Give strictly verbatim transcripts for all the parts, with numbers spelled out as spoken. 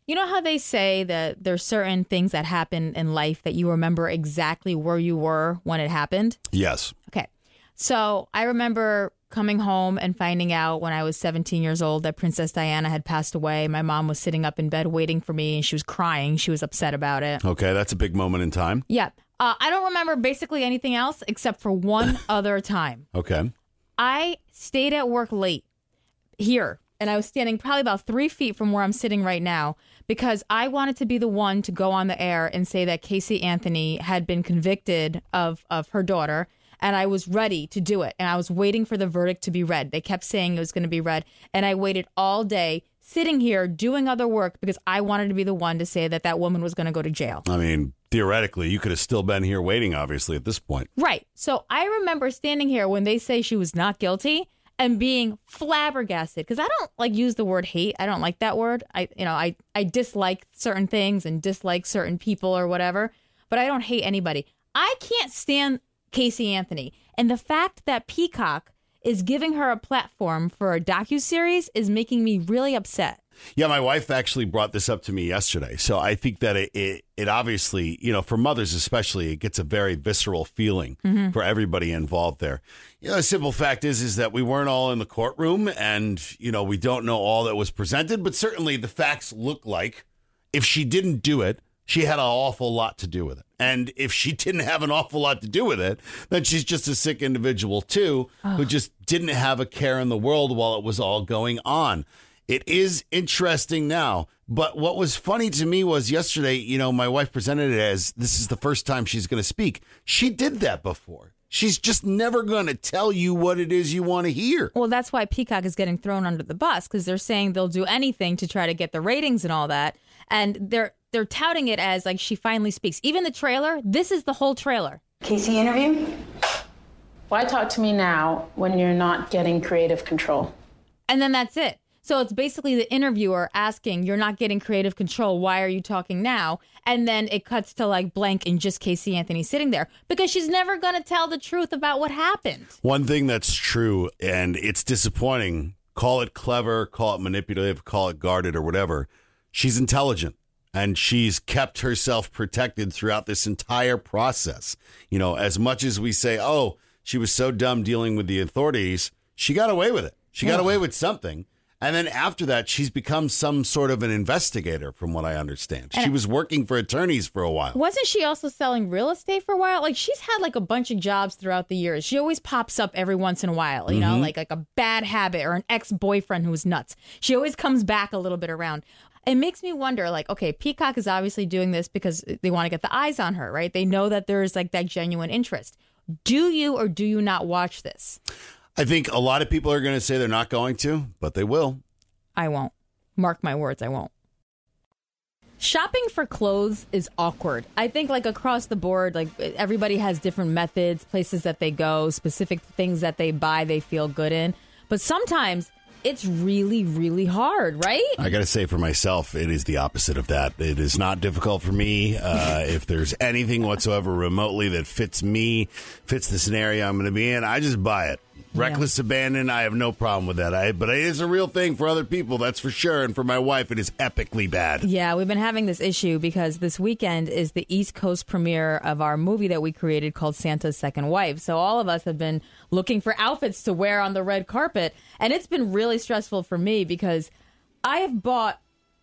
You know how they say that there's certain things that happen in life that you remember exactly where you were when it happened? Yes. Okay. So I remember coming home and finding out when I was seventeen years old that Princess Diana had passed away. My mom was sitting up in bed waiting for me, and she was crying. She was upset about it. Okay, that's a big moment in time. Yeah. Uh, I don't remember basically anything else except for one other time. Okay. I stayed at work late here, and I was standing probably about three feet from where I'm sitting right now because I wanted to be the one to go on the air and say that Casey Anthony had been convicted of, of her daughter, and I was ready to do it. And I was waiting for the verdict to be read. They kept saying it was going to be read, and I waited all day sitting here doing other work because I wanted to be the one to say that that woman was going to go to jail. I mean, theoretically, you could have still been here waiting, obviously, at this point. Right. So I remember standing here when they say she was not guilty and being flabbergasted, because I don't like use the word hate. I don't like that word. I, you know, I, I dislike certain things and dislike certain people or whatever, but I don't hate anybody. I can't stand Casey Anthony. And the fact that Peacock is giving her a platform for a docuseries is making me really upset. Yeah, my wife actually brought this up to me yesterday. So I think that it, it, it obviously, you know, for mothers especially, it gets a very visceral feeling mm-hmm. for everybody involved there. You know, the simple fact is, is that we weren't all in the courtroom and, you know, we don't know all that was presented. But certainly the facts look like if she didn't do it, she had an awful lot to do with it. And if she didn't have an awful lot to do with it, then she's just a sick individual, too, oh. who just didn't have a care in the world while it was all going on. It is interesting now, but what was funny to me was yesterday, you know, my wife presented it as this is the first time she's going to speak. She did that before. She's just never going to tell you what it is you want to hear. Well, that's why Peacock is getting thrown under the bus, because they're saying they'll do anything to try to get the ratings and all that. And they're they're touting it as like she finally speaks. Even the trailer, this is the whole trailer. Casey interview? Why talk to me now when you're not getting creative control? And then that's it. So it's basically the interviewer asking, you're not getting creative control. Why are you talking now? And then it cuts to like blank and just Casey Anthony sitting there because she's never going to tell the truth about what happened. One thing that's true, and it's disappointing, call it clever, call it manipulative, call it guarded or whatever. She's intelligent and she's kept herself protected throughout this entire process. You know, as much as we say, oh, she was so dumb dealing with the authorities, she got away with it. She got away with something. And then after that, she's become some sort of an investigator, from what I understand. And she was working for attorneys for a while. Wasn't she also selling real estate for a while? Like, she's had like a bunch of jobs throughout the years. She always pops up every once in a while, you mm-hmm. know, like like a bad habit or an ex-boyfriend who's nuts. She always comes back a little bit around. It makes me wonder, like, okay, Peacock is obviously doing this because they want to get the eyes on her, right? They know that there's like that genuine interest. Do you or do you not watch this? I think a lot of people are going to say they're not going to, but they will. I won't. Mark my words, I won't. Shopping for clothes is awkward. I think like across the board, like everybody has different methods, places that they go, specific things that they buy they feel good in. But sometimes it's really, really hard, right? I got to say for myself, it is the opposite of that. It is not difficult for me. Uh, if there's anything whatsoever remotely that fits me, fits the scenario I'm going to be in, I just buy it. Reckless yeah. abandon, I have no problem with that. I, but it is a real thing for other people, that's for sure. And for my wife, it is epically bad. Yeah, we've been having this issue because this weekend is the East Coast premiere of our movie that we created called Santa's Second Wife. So all of us have been looking for outfits to wear on the red carpet. And it's been really stressful for me because I have bought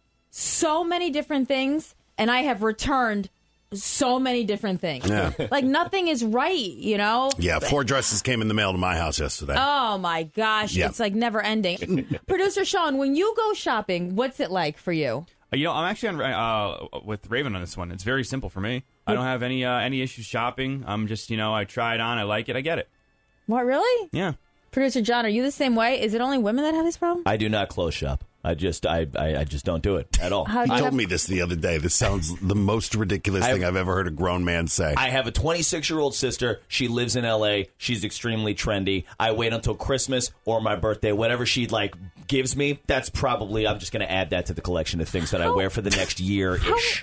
so many different things and I have returned so many different things. Yeah. Like nothing is right, you know? Yeah, four dresses came in the mail to my house yesterday. Oh my gosh, yeah. It's like never ending. Producer Sean, when you go shopping, what's it like for you? Uh, you know, I'm actually on, uh, with Raven on this one. It's very simple for me. I don't have any uh, any issues shopping. I'm just, you know, I try it on, I like it, I get it. What, really? Yeah. Producer John, are you the same way? Is it only women that have this problem? I do not clothes shop. I just I, I, I just don't do it at all. He told me this the other day. This sounds the most ridiculous I've, thing I've ever heard a grown man say. I have a twenty-six-year-old sister. She lives in L A. She's extremely trendy. I wait until Christmas or my birthday. Whatever she like gives me, that's probably, I'm just going to add that to the collection of things that how, I wear for the next year-ish. How, how are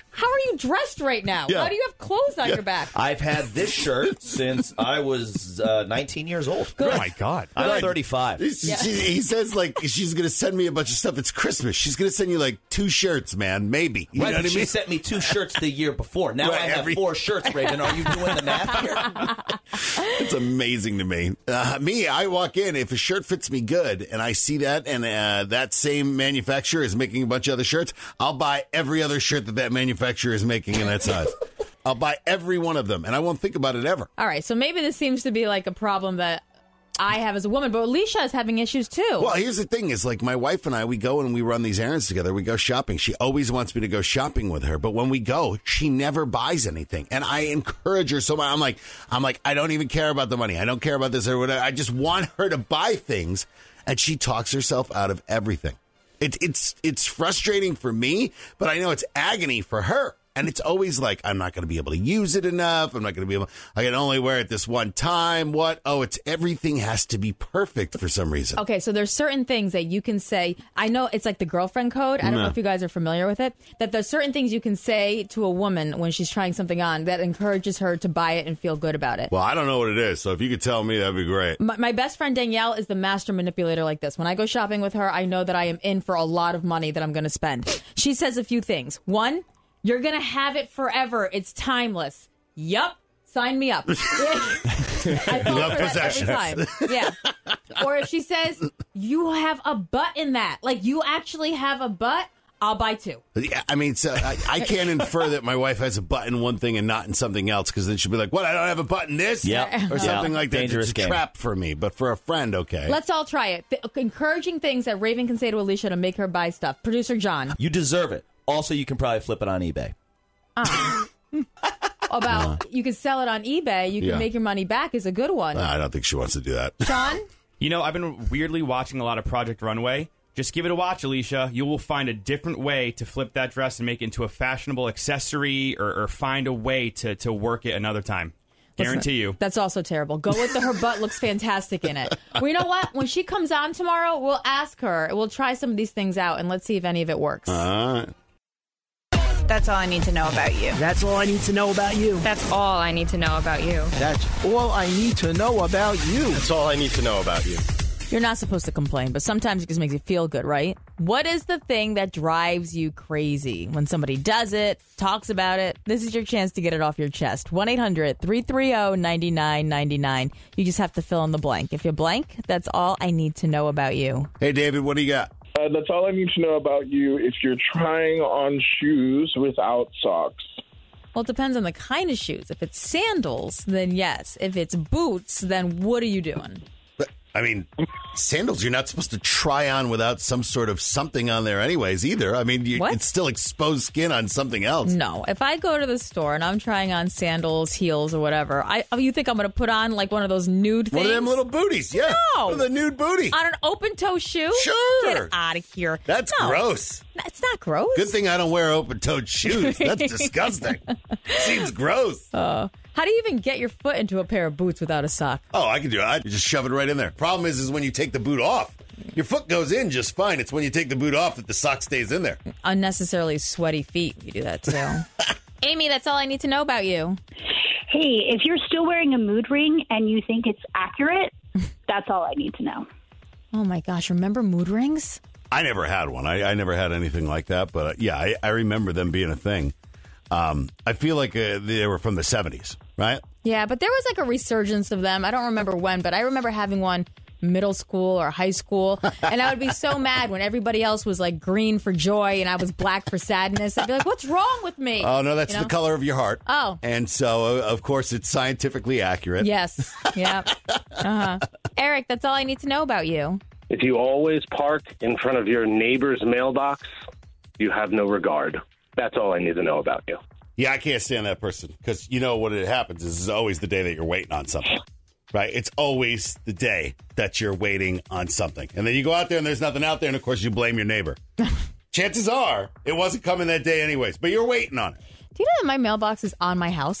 you dressed right now? Yeah. How do you have clothes on Yeah. your back? I've had this shirt since I was uh, nineteen years old. Oh my God. I'm Right. thirty-five. She- he says like she's gonna send me a bunch of stuff. It's Christmas. She's gonna send you like two shirts, man. Maybe. You Right, know but what I she mean? sent me two shirts the year before. Now Right, I have every- four shirts, Raven. Are you doing the math here? It's amazing to me. Uh, me, I walk in. If a shirt fits me good, and I see that, and uh, that same manufacturer is making a bunch of other shirts, I'll buy every other shirt that that manufacturer is making in that size. I'll buy every one of them, and I won't think about it ever. All right, so maybe this seems to be like a problem that I have as a woman, but Alicia is having issues too. Well, here's the thing: is like my wife and I, we go and we run these errands together. We go shopping. She always wants me to go shopping with her, but when we go, she never buys anything, and I encourage her so much. I'm like, I'm like, I don't even care about the money. I don't care about this or whatever. I just want her to buy things, and she talks herself out of everything. It, it's it's frustrating for me, but I know it's agony for her. And it's always like, I'm not going to be able to use it enough. I'm not going to be able, I can only wear it this one time. What? Oh, it's everything has to be perfect for some reason. Okay, so there's certain things that you can say. I know it's like the girlfriend code. I don't know if you guys are familiar with it. That there's certain things you can say to a woman when she's trying something on that encourages her to buy it and feel good about it. Well, I don't know what it is. So if you could tell me, that'd be great. My, my best friend Danielle is the master manipulator like this. When I go shopping with her, I know that I am in for a lot of money that I'm going to spend. She says a few things. One, you're going to have it forever. It's timeless. Yup. Sign me up. I fall Love for that every possessions. time. Yeah. Or if she says, you have a butt in that. Like, you actually have a butt, I'll buy two. Yeah, I mean, so I, I can't infer that my wife has a butt in one thing and not in something else, because then she'll be like, what, I don't have a butt in this? Yeah. Or something Yeah. like that. Dangerous It's a game. trap for me, but for a friend, okay. Let's all try it. Th- encouraging things that Raven can say to Alicia to make her buy stuff. Producer John. You deserve it. Also, you can probably flip it on eBay. About you can sell it on eBay, you can Yeah. make your money back is a good one. I don't think she wants to do that. Sean? You know, I've been weirdly watching a lot of Project Runway. Just give it a watch, Alicia. You will find a different way to flip that dress and make it into a fashionable accessory, or, or find a way to, to work it another time. Guarantee you. That's also terrible. Go with the her butt looks fantastic in it. Well, you know what? When she comes on tomorrow, we'll ask her. We'll try some of these things out and let's see if any of it works. Uh, That's all I need to know about you. That's all I need to know about you. That's all I need to know about you. That's all I need to know about you. That's all I need to know about you. You're not supposed to complain, but sometimes it just makes you feel good, right? What is the thing that drives you crazy? When somebody does it, talks about it, this is your chance to get it off your chest. one eight hundred three three zero nine nine nine nine. You just have to fill in the blank. If you blank, that's all I need to know about you. hey, David, what do you got? Uh, that's all I need to know about you if you're trying on shoes without socks. Well, it depends on the kind of shoes. If it's sandals, then yes. If it's boots, then what are you doing? But, I mean, sandals you're not supposed to try on without some sort of something on there anyways either. I mean, you, What? it's still exposed skin on something else. No. If I go to the store and I'm trying on sandals, heels, or whatever, I oh, you think I'm going to put on like one of those nude things? One of them little booties, yeah. No. One of the nude booty. On an open-toe shoe? Sure. Get out of here. That's No. gross. It's not gross. Good thing I don't wear open-toed shoes. That's disgusting. Seems gross. How do you even get your foot into a pair of boots without a sock? Oh, I can do it. I just shove it right in there. Problem is, is when you take the boot off, your foot goes in just fine. It's when you take the boot off that the sock stays in there. Unnecessarily sweaty feet. You do that too. Amy, that's all I need to know about you. Hey, if you're still wearing a mood ring and you think it's accurate, that's all I need to know. Oh my gosh, remember mood rings? I never had one. I, I never had anything like that. But uh, yeah, I, I remember them being a thing. Um, I feel like uh, they were from the seventies, right? Yeah, but there was like a resurgence of them. I don't remember when, but I remember having one middle school or high school, and I would be so mad when everybody else was like green for joy and I was black for sadness. I'd be like, what's wrong with me? Oh, no, that's You know? the color of your heart. Oh. And so, uh, of course, it's scientifically accurate. Yes. Yeah. Uh-huh. Eric, that's all I need to know about you. If you always park in front of your neighbor's mailbox, you have no regard. That's all I need to know about you. Yeah, I can't stand that person because you know what it happens is it's always the day that you're waiting on something, right? It's always the day that you're waiting on something. And then you go out there and there's nothing out there. And, of course, you blame your neighbor. Chances are it wasn't coming that day anyways, but you're waiting on it. Do you know that my mailbox is on my house?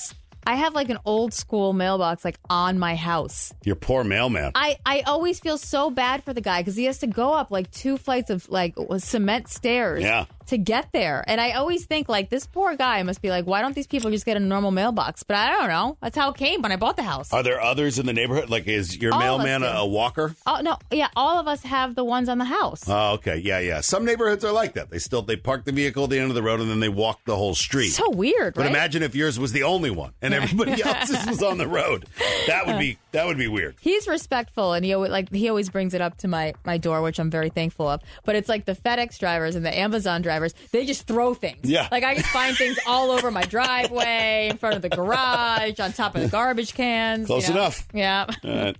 I have like an old school mailbox like on my house. Your poor mailman. I, I always feel so bad for the guy because he has to go up like two flights of like cement stairs Yeah. to get there. And I always think like this poor guy must be like, why don't these people just get a normal mailbox? But I don't know. That's how it came when I bought the house. Are there others in the neighborhood? Like, is your All of us mailman a, do. a walker? Oh, no. Yeah, all of us have the ones on the house. Oh, okay. Yeah, yeah. Some neighborhoods are like that. They still they park the vehicle at the end of the road and then they walk the whole street. So weird, But right? imagine if yours was the only one and everybody else's was on the road. That would be that would be weird. He's respectful, and he always, like he always brings it up to my, my door, which I'm very thankful of. But it's like the FedEx drivers and the Amazon drivers, they just throw things. Yeah. Like I just find things all over my driveway, in front of the garage, on top of the garbage cans. Close you know? enough. Yeah. All right.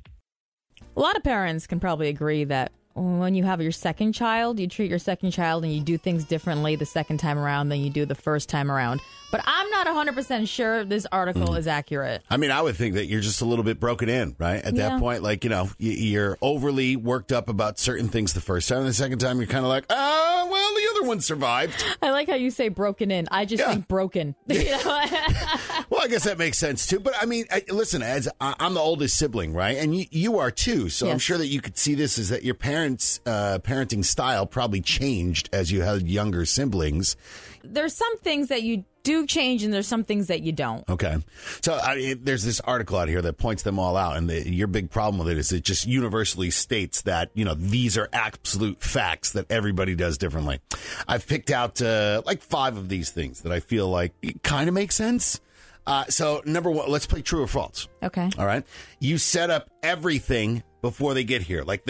A lot of parents can probably agree that when you have your second child, you treat your second child and you do things differently the second time around than you do the first time around. But I'm not one hundred percent sure this article Mm. is accurate. I mean, I would think that you're just a little bit broken in, right? At Yeah. that point, like, you know, y- you're overly worked up about certain things the first time. And the second time, you're kind of like, oh, well, the other one survived. I like how you say broken in. I just Yeah. think broken. You know? Well, I guess that makes sense, too. But, I mean, I, listen, as I, I'm the oldest sibling, right? And you, you are, too. So I'm Yes. sure that you could see this is that your parents' uh, parenting style probably changed as you had younger siblings. There's some things that you do change and there's some things that you don't. Okay. So I mean, there's this article out here that points them all out. And the, your big problem with it is it just universally states that, you know, these are absolute facts that everybody does differently. I've picked out uh, like five of these things that I feel like kind of make sense. Uh, so number one, let's play true or false. Okay. All right. You set up everything before they get here, like the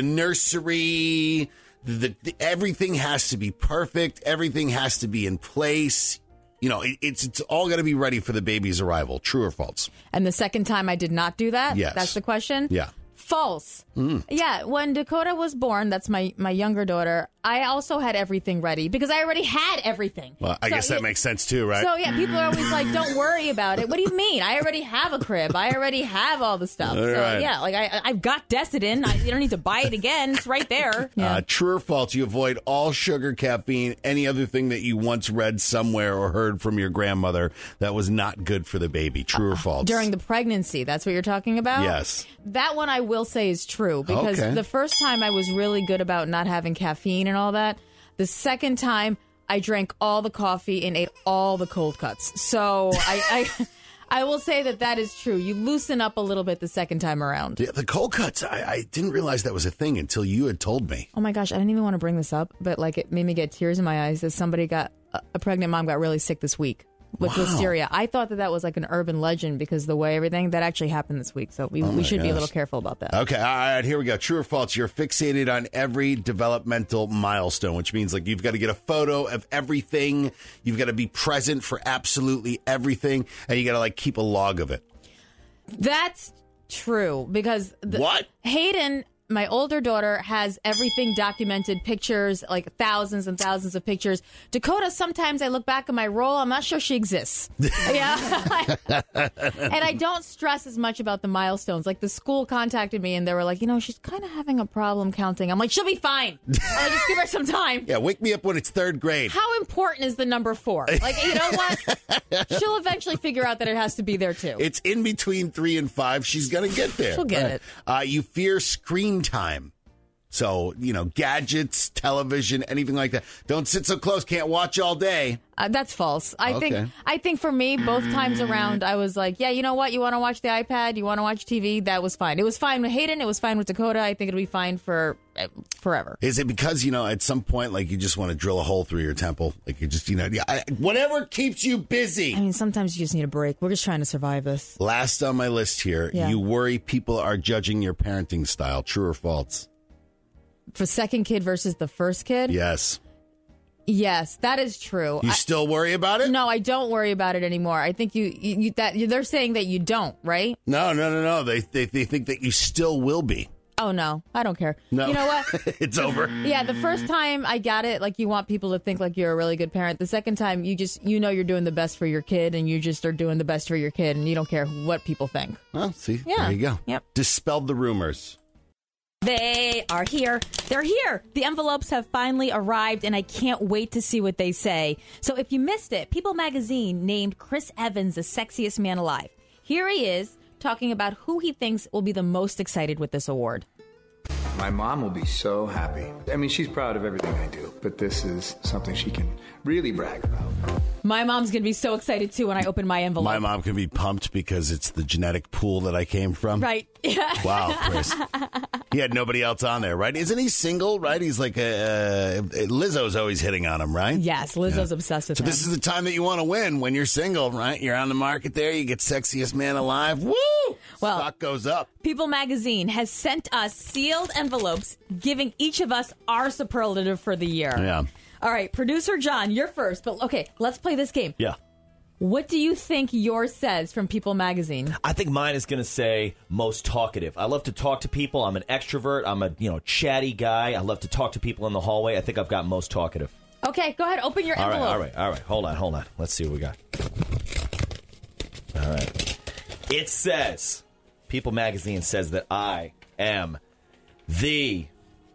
nursery. The, the, everything has to be perfect. Everything has to be in place. You know, it, it's it's all got to be ready for the baby's arrival. True or false? And the second time I did not do that? Yes. That's the question? Yeah. False. Mm. Yeah, when Dakota was born, that's my, my younger daughter, I also had everything ready because I already had everything. Well, I So, guess that yeah, makes sense too, right? So, yeah, people are always like, don't worry about it. What do you mean? I already have a crib. I already have all the stuff. All so, right. yeah, like I, I've got Decidin. I, you don't need to buy it again. It's right there. Yeah. Uh, true or false? You avoid all sugar, caffeine, any other thing that you once read somewhere or heard from your grandmother that was not good for the baby. True or false? During the pregnancy, that's what you're talking about? Yes. That one I will say is true because Okay. the first time I was really good about not having caffeine and all that. The second time I drank all the coffee and ate all the cold cuts. So I, I, I will say that that is true. You loosen up a little bit the second time around. Yeah, the cold cuts, I, I didn't realize that was a thing until you had told me. Oh my gosh, I didn't even want to bring this up, but like it made me get tears in my eyes that somebody got a pregnant mom got really sick this week with Wow. listeria. I thought that that was like an urban legend because the way everything that actually happened this week. So we, Oh we my should be a gosh. little careful about that. Okay, all right, here we go. True or false? You're fixated on every developmental milestone, which means like you've got to get a photo of everything. You've got to be present for absolutely everything, and you got to like keep a log of it. That's true because the, What? Hayden, my older daughter, has everything documented, pictures, like thousands and thousands of pictures. Dakota, sometimes I look back at my roll, I'm not sure she exists. Yeah. And I don't stress as much about the milestones. Like the school contacted me and they were like, you know, she's kind of having a problem counting. I'm like, she'll be fine. I'm like, just give her some time. Yeah, wake me up when it's third grade. How important is the number four? Like, you know what? She'll eventually figure out that it has to be there too. It's in between three and five. She's going to get there. She'll get Right. it. Uh, you fear screen time. So, you know, gadgets, television, anything like that. Don't sit so close. Can't watch all day. Uh, that's false. I Okay. think I think for me, both times around, I was like, yeah, you know what? You want to watch the iPad? You want to watch T V? That was fine. It was fine with Hayden. It was fine with Dakota. I think it'll be fine for uh, forever. Is it because, you know, at some point, like, you just want to drill a hole through your temple? Like, you just, you know, yeah, I, whatever keeps you busy. I mean, sometimes you just need a break. We're just trying to survive this. Last on my list here, Yeah. you worry people are judging your parenting style. True or false? For second kid versus the first kid? Yes. Yes, that is true. You I- still worry about it? no, I don't worry about it anymore. I think you, you, you that they're saying that you don't, right? No, no, no, no. They, they, they think that you still will be. Oh no, I don't care. No. You know what? It's over. Yeah, the first time I got it, like you want people to think like you're a really good parent. The second time, you just you know you're doing the best for your kid, and you just are doing the best for your kid, and you don't care what people think. Well, see, Yeah. there you go. Yep. Dispelled the rumors. They are here. They're here. The envelopes have finally arrived, and I can't wait to see what they say. So if you missed it, People magazine named Chris Evans the sexiest man alive. Here he is talking about who he thinks will be the most excited with this award. My mom will be so happy. I mean, she's proud of everything I do, but this is something she can really brag about. My mom's going to be so excited, too, when I open my envelope. My mom can be pumped because it's the genetic pool that I came from. Right. Wow, Chris. He had nobody else on there, right? Isn't he single, right? He's like a... Uh, Lizzo's always hitting on him, right? Yes, Lizzo's yeah. obsessed with so him. So this is the time that you want to win when you're single, right? You're on the market there. You get Sexiest Man Alive. Woo! Well, stock goes up. People Magazine has sent us sealed envelopes giving each of us our superlative for the year. Yeah. All right, producer John, you're first. But okay, let's play this game. Yeah. What do you think yours says from People Magazine? I think mine is going to say most talkative. I love to talk to people. I'm an extrovert. I'm a you know chatty guy. I love to talk to people in the hallway. I think I've got most talkative. Okay, go ahead. Open your all envelope. All right, all right, all right. Hold on, hold on. Let's see what we got. All right. It says, People Magazine says that I am the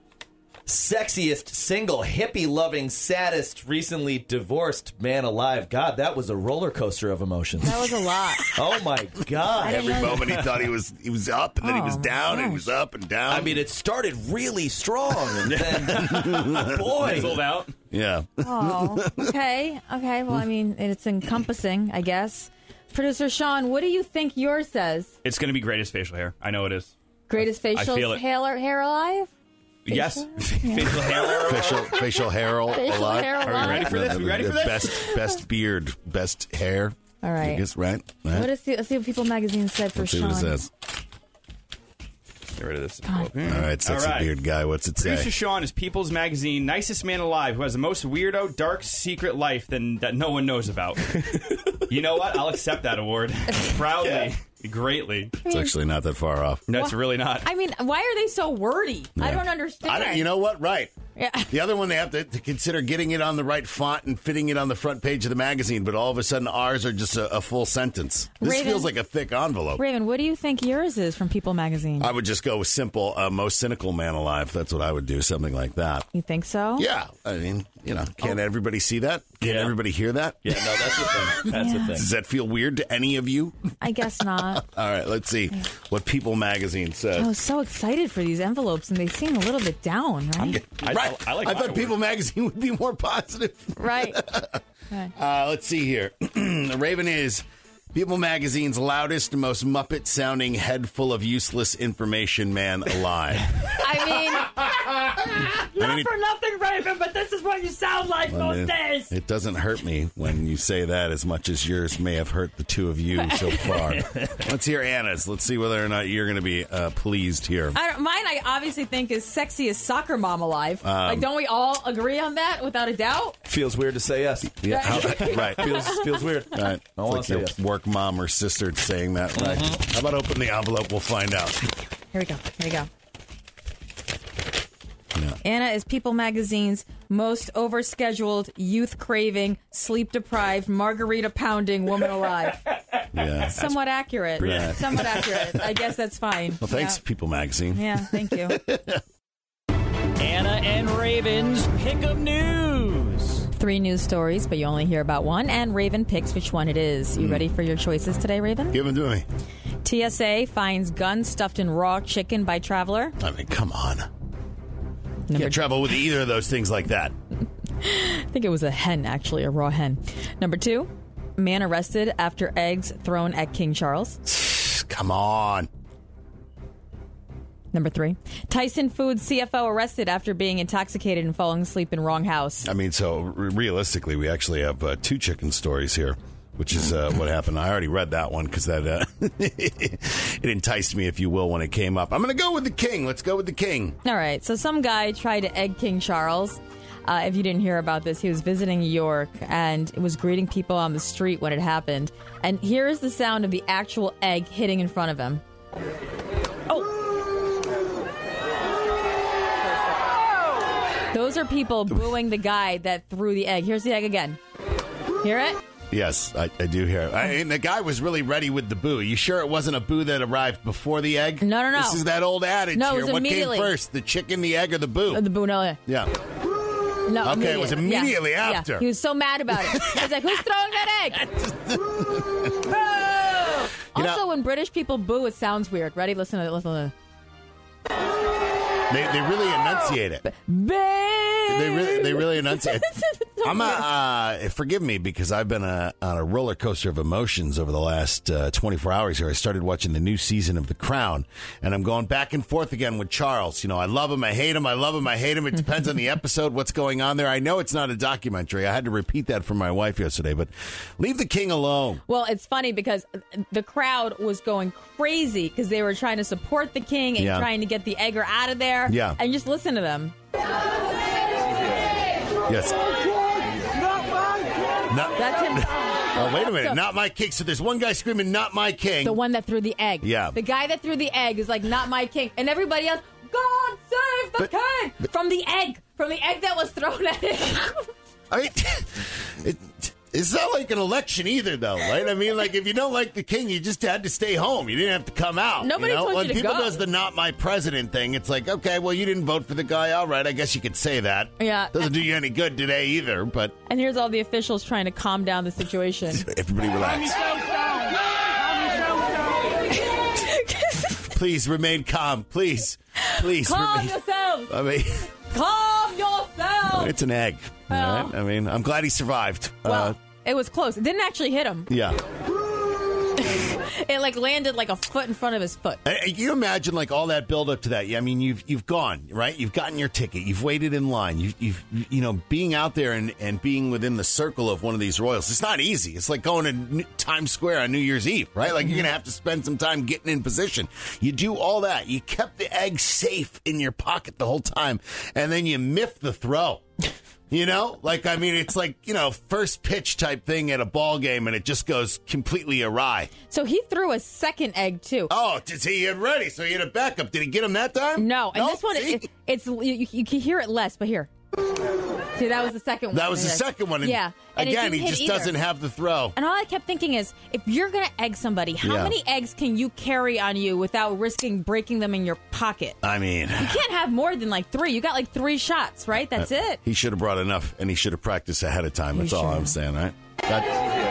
sexiest, single, hippie-loving, saddest, recently divorced man alive. God, that was a roller coaster of emotions. That was a lot. Oh, my God. Every moment he thought he was he was up, and then oh, he was down, gosh. and he was up and down. I mean, it started really strong, and then, boy. Fizzled out. Yeah. Oh, okay. Okay, well, I mean, it's encompassing, I guess. Producer Sean, what do you think yours says? It's going to be greatest facial hair. I know it is. Greatest facial hair, hair alive? Facial? Yes. Yeah. Facial hair. Facial, facial hair facial alive. Hair alive. Are we ready for this? Are we ready for this? Best, best beard, best hair. All right. I guess, right? right? What is the, let's see what People Magazine said for Let's see Sean. what it says. Get rid of this. Oh. All right, sexy All right. beard guy. What's it say? Producer Sean is People's Magazine nicest man alive who has the most weirdo, dark, secret life than that no one knows about. You know what? I'll accept that award proudly, yeah. greatly. It's actually not that far off. No, it's really not. I mean, why are they so wordy? Yeah. I don't understand. I don't, you know what? Right. Yeah. The other one, they have to, to consider getting it on the right font and fitting it on the front page of the magazine, but all of a sudden ours are just a, a full sentence. This Raven, feels like a thick envelope. Raven, what do you think yours is from People Magazine? I would just go with simple, uh, most cynical man alive. That's what I would do, something like that. You think so? Yeah. I mean, you know, can't oh. everybody see that? Can't yeah. everybody hear that? Yeah, no, that's the thing. That's yeah. the thing. Does that feel weird to any of you? I guess not. All right, let's see what People Magazine says. I was so excited for these envelopes, and they seem a little bit down, right? I, right. I, I, like I thought People Magazine would be more positive. Right. right. Uh, let's see here. Raven is People Magazine's loudest, most Muppet-sounding head full of useless information man alive. I mean, not I mean, for nothing, Raven, but this is what you sound like I most mean, days. It doesn't hurt me when you say that as much as yours may have hurt the two of you so far. Let's hear Anna's. Let's see whether or not you're going to be uh, pleased here. I don't, mine, I obviously think is sexiest soccer mom alive. Um, like, don't we all agree on that without a doubt? Feels weird to say yes. Yeah, how, right. Feels feels weird. Right. I It's want like to your say yes. work mom or sister saying that. Right. Mm-hmm. How about open the envelope? We'll find out. Here we go. Here we go. Yeah. Anna is People Magazine's most overscheduled, youth-craving, sleep-deprived, margarita-pounding woman alive. Yeah. Somewhat accurate. Yeah. Somewhat accurate. I guess that's fine. Well, thanks, yeah. People Magazine. Yeah, thank you. Anna and Raven's Pick'em News. Three news stories, but you only hear about one, and Raven picks which one it is. You mm. ready for your choices today, Raven? Give them to me. T S A finds gun stuffed in raw chicken by traveler. I mean, come on. Number Can't travel with either of those things like that. I think it was a hen, actually, a raw hen. Number two, man arrested after eggs thrown at King Charles. Come on. Number three, Tyson Foods C F O arrested after being intoxicated and falling asleep in wrong house. I mean, so re- realistically, we actually have uh, two chicken stories here, which is uh, what happened. I already read that one because that uh, it enticed me, if you will, when it came up. I'm going to go with the king. Let's go with the king. All right. So some guy tried to egg King Charles. Uh, if you didn't hear about this, he was visiting New York and was greeting people on the street when it happened. And here is the sound of the actual egg hitting in front of him. Oh. Those are people booing the guy that threw the egg. Here's the egg again. Hear it? Yes, I, I do hear it. I mean, the guy was really ready with the boo. You sure it wasn't a boo that arrived before the egg? No, no, no. This is that old adage no, here. It was what came immediately. first, the chicken, the egg, or the boo? Uh, the boo, no. Yeah. No, okay, it was immediately yeah. after. Yeah. He was so mad about it. He was like, who's throwing that egg? You Also, know, when British people boo, it sounds weird. Ready? Listen to it. Listen to they they really enunciate it. it. They really they really enunciate. I'm a, uh, forgive me because I've been a, on a roller coaster of emotions over the last uh, twenty-four hours here. I started watching the new season of The Crown, and I'm going back and forth again with Charles. You know, I love him, I hate him, I love him, I hate him. It depends on the episode, what's going on there. I know it's not a documentary. I had to repeat that for my wife yesterday, but leave the king alone. Well, it's funny because the crowd was going crazy because they were trying to support the king and Yeah. trying to get the egger out of there. Yeah. And just listen to them. Yes. Not, That's him. oh, wait a minute. So- Not my king. So there's one guy screaming, not my king. The one that threw the egg. Yeah. The guy that threw the egg is like, not my king. And everybody else, God save the But- king! From the egg. From the egg that was thrown at him. I mean, it, it's not like an election either, though, right? I mean, like, if you don't like the king, you just had to stay home. You didn't have to come out. Nobody you know? told you When to people go. does the not my president thing, it's like, okay, well, you didn't vote for the guy. All right, I guess you could say that. Yeah. Doesn't do you any good today either, but And here's all the officials trying to calm down the situation. everybody relax. Please remain calm. Please. Please. Calm remain- yourselves! I mean, Calm yourselves! it's an egg. all Well- right? I mean, I'm glad he survived. Well, uh, it was close. It didn't actually hit him. yeah. It like landed like a foot in front of his foot. Uh, Can you imagine like all that build up to that? Yeah, I mean, you've you've gone right. You've gotten your ticket. You've waited in line. You've, you've you know being out there and, and being within the circle of one of these royals. It's not easy. It's like going to New- Times Square on New Year's Eve, right? Like you're gonna have to spend some time getting in position. You do all that. You kept the egg safe in your pocket the whole time, and then you miffed the throw. You know, like, I mean, it's like, you know, first pitch type thing at a ball game and it just goes completely awry. So he threw a second egg too. Oh, did he get ready? So he had a backup. Did he get him that time? No, and No? this one, See? it, it's you, you can hear it less, but here. See, that was the second one. That was the second one. And Yeah. And it again, didn't he hit just either. doesn't have the throw. And all I kept thinking is, if you're going to egg somebody, how Yeah. many eggs can you carry on you without risking breaking them in your pocket? I mean, You can't have more than like three. You got like three shots, right? That's it. he should have brought enough, and he should have practiced ahead of time. That's He all should. I'm saying, right? God,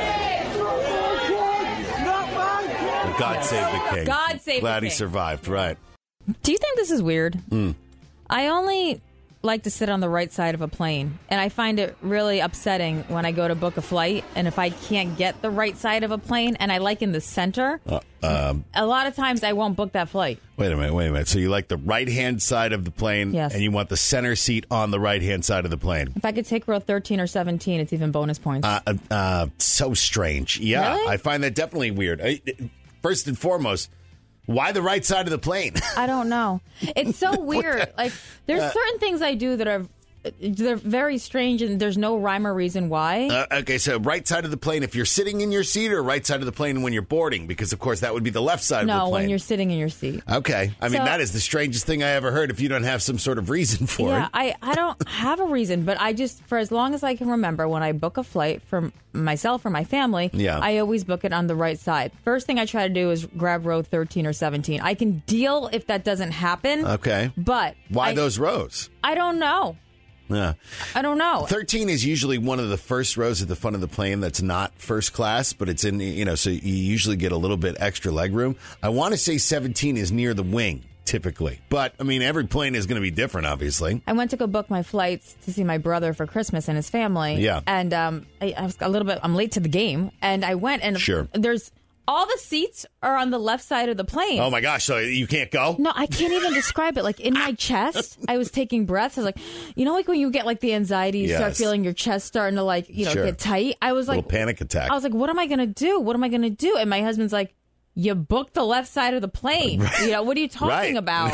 God save the king. God save the Glad he king. survived, right? Do you think this is weird? Mm. I only like to sit on the right side of a plane, and I find it really upsetting when I go to book a flight, and if I can't get the right side of a plane, and I like in the center, Uh, um, a lot of times I won't book that flight. wait a minute, wait a minute. So you like the right-hand side of the plane, Yes. and you want the center seat on the right-hand side of the plane. If I could take row thirteen or seventeen, it's even bonus points. Uh, uh, uh, so strange. Yeah, Really? I find that definitely weird. I, first and foremost, why the right side of the plane? I don't know. It's so weird. Like there's Uh, certain things I do that are they're very strange, and there's no rhyme or reason why. Uh, okay, so right side of the plane if you're sitting in your seat, or right side of the plane when you're boarding? Because, of course, that would be the left side of the no, plane. when you're sitting in your seat. Okay. I mean, So- that is the strangest thing I ever heard if you don't have some sort of reason for Yeah, it. I, I don't have a reason, but I just, for as long as I can remember, when I book a flight for myself or my family, Yeah. I always book it on the right side. First thing I try to do is grab row thirteen or seventeen. I can deal if that doesn't happen. Okay. But Why I, those rows? I don't know. Yeah. I don't know. thirteen is usually one of the first rows at the front of the plane that's not first class, but it's in, you know, so you usually get a little bit extra leg room. I want to say seventeen is near the wing, typically. But, I mean, every plane is going to be different, obviously. I went to go book my flights to see my brother for Christmas and his family. Yeah. And um, I, I was a little bit, I'm late to the game. And I went and Sure. there's, all the seats are on the left side of the plane. Oh, my gosh. So you can't go? No, I can't even describe it. Like in my chest, I was taking breaths. I was like, you know, like when you get like the anxiety, you start Yes. feeling your chest starting to like, you know, Sure. get tight. I was like, Little panic attack. I was like, what am I going to do? What am I going to do? And my husband's like, you booked the left side of the plane. You know, what are you talking Right. about?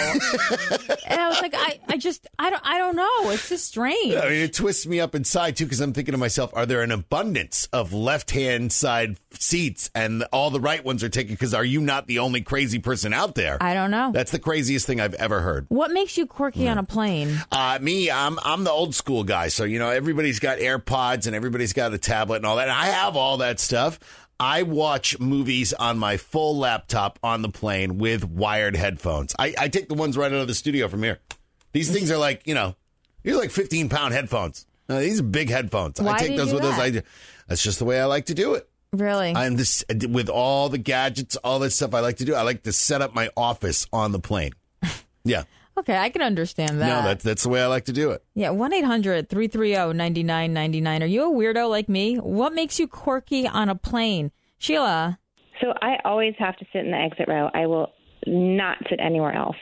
And I was like, I, I just, I don't, I don't know. It's just strange. I mean, it twists me up inside, too, because I'm thinking to myself, are there an abundance of left-hand side seats and all the right ones are taken? Because are you not the only crazy person out there? I don't know. That's the craziest thing I've ever heard. What makes you quirky on a plane? Uh, me, I'm I'm the old school guy. So, you know, everybody's got AirPods and everybody's got a tablet and all that. And I have all that stuff. I watch movies on my full laptop on the plane with wired headphones. I, I take the ones right out of the studio from here. These things are like, you know, these are like fifteen pound headphones. Uh, these are big headphones. Why I do take you those do with that? those. I, that's just the way I like to do it. Really? I'm this with all the gadgets, all this stuff I like to do. I like to set up my office on the plane. Yeah. Okay, I can understand that. No, that's that's the way I like to do it. Yeah, one eight hundred three three zero nine nine nine nine. Are you a weirdo like me? What makes you quirky on a plane? Sheila? So I always have to sit in the exit row. I will not sit anywhere else.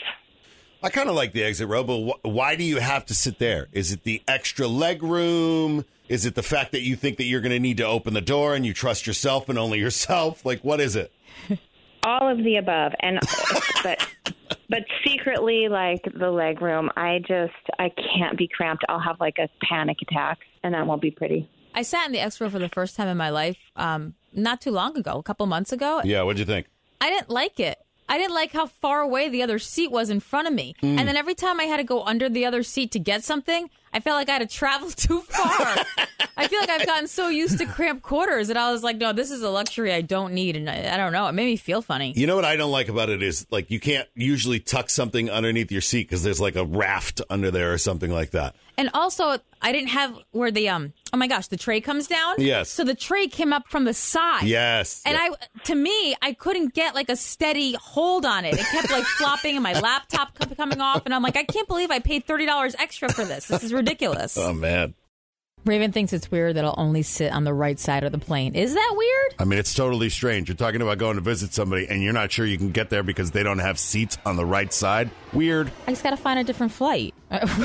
I kind of like the exit row, but wh- why do you have to sit there? Is it the extra leg room? Is it the fact that you think that you're going to need to open the door and you trust yourself and only yourself? Like, what is it? All of the above. And but but secretly, like the leg room, I just, I can't be cramped. I'll have like a panic attack, and that won't be pretty. I sat in the extra row for the first time in my life um, not too long ago, a couple months ago. Yeah, what'd you think? I didn't like it. I didn't like how far away the other seat was in front of me. Mm. And then every time I had to go under the other seat to get something, I felt like I had to travel too far. I feel like I've gotten so used to cramped quarters that I was like, no, this is a luxury I don't need. And I, I don't know. It made me feel funny. You know what I don't like about it is, like, you can't usually tuck something underneath your seat because there's, like, a raft under there or something like that. And also, I didn't have where the, um, oh my gosh, the tray comes down. Yes. So the tray came up from the side. Yes. And yep. I, to me, I couldn't get like a steady hold on it. It kept like flopping and my laptop kept coming off. And I'm like, I can't believe I paid thirty dollars extra for this. This is ridiculous. Oh, man. Raven thinks it's weird that I'll only sit on the right side of the plane. Is that weird? I mean, it's totally strange. You're talking about going to visit somebody and you're not sure you can get there because they don't have seats on the right side. Weird. I just got to find a different flight.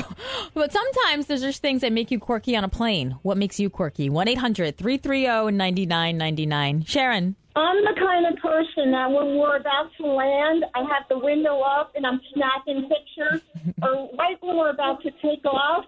But sometimes there's just things that make you quirky on a plane. What makes you quirky? one eight hundred three three zero nine nine nine nine. Sharon. I'm the kind of person that when we're about to land, I have the window up and I'm snapping pictures. Or right when we're about to take off,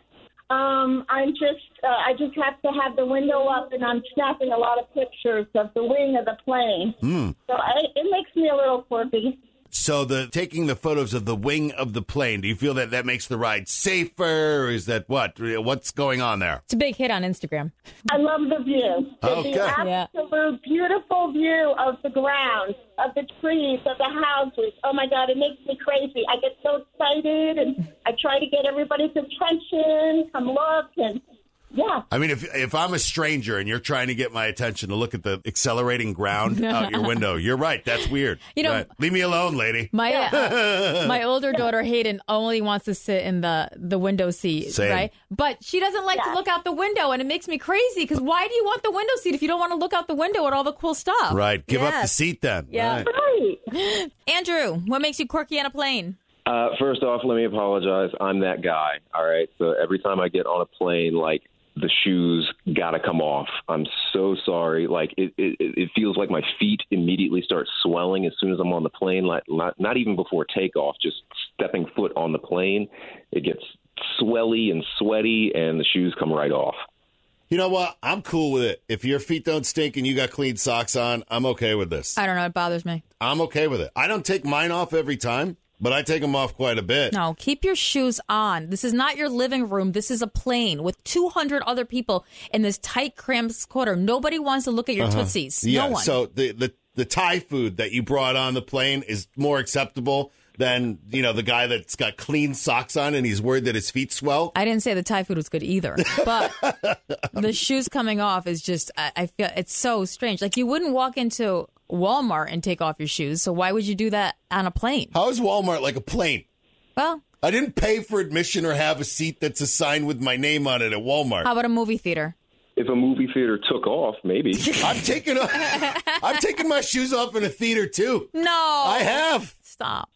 Um, I'm just, uh, I just have to have the window up and I'm snapping a lot of pictures of the wing of the plane. Mm. So I, it makes me a little quirky. So the taking the photos of the wing of the plane, do you feel that that makes the ride safer? Or is that what? What's going on there? It's a big hit on Instagram. I love the view. Okay. The absolute beautiful view of the ground, of the trees, of the houses. Oh, my God, it makes me crazy. I get so excited, and I try to get everybody's attention, come look, and yeah. I mean, if if I'm a stranger and you're trying to get my attention to look at the accelerating ground out your window, you're right. That's weird. You know, right. Leave me alone, lady. My uh, my older daughter Hayden only wants to sit in the, the window seat, Same. right? But she doesn't like yeah. to look out the window, and it makes me crazy because why do you want the window seat if you don't want to look out the window at all the cool stuff? Right. Give yes. up the seat then. Yeah. Right. Andrew, what makes you quirky on a plane? Uh, first off, let me apologize. I'm that guy. All right. So every time I get on a plane, like, the shoes got to come off. I'm so sorry. Like it, it, it feels like my feet immediately start swelling as soon as I'm on the plane. Like not, not even before takeoff, just stepping foot on the plane, it gets swelly and sweaty, and the shoes come right off. You know what? I'm cool with it. If your feet don't stink and you got clean socks on, I'm okay with this. I don't know. It bothers me. I'm okay with it. I don't take mine off every time, but I take them off quite a bit. No, keep your shoes on. This is not your living room. This is a plane with two hundred other people in this tight, cramped quarter. Nobody wants to look at your uh-huh. tootsies. Yeah, no one. So the, the, the Thai food that you brought on the plane is more acceptable than, you know, the guy that's got clean socks on and he's worried that his feet swell. I didn't say the Thai food was good either, but the shoes coming off is just, I, I feel it's so strange. Like you wouldn't walk into Walmart and take off your shoes. So why would you do that on a plane? How is Walmart like a plane? Well, I didn't pay for admission or have a seat that's assigned with my name on it at Walmart. How about a movie theater? If a movie theater took off, maybe. I'm taking off, I've taken my shoes off in a theater too. No. I have. Stop.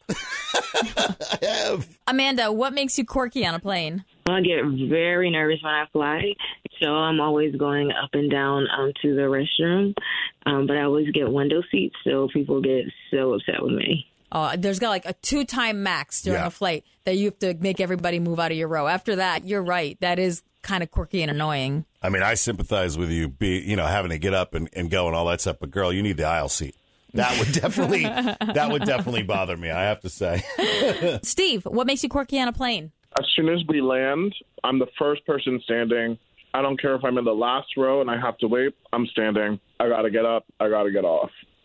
I have. Amanda, what makes you quirky on a plane? I get very nervous when I fly, so I'm always going up and down um, to the restroom, um, but I always get window seats, so people get so upset with me. Oh, there's got like a two-time max during Yeah. a flight that you have to make everybody move out of your row. After that, you're right. That is kind of quirky and annoying. I mean, I sympathize with you, be you know, having to get up and, and go and all that stuff. But girl, you need the aisle seat. That would definitely that would definitely bother me, I have to say. Steve, what makes you quirky on a plane? As soon as we land, I'm the first person standing. I don't care if I'm in the last row and I have to wait. I'm standing. I got to get up. I got to get off.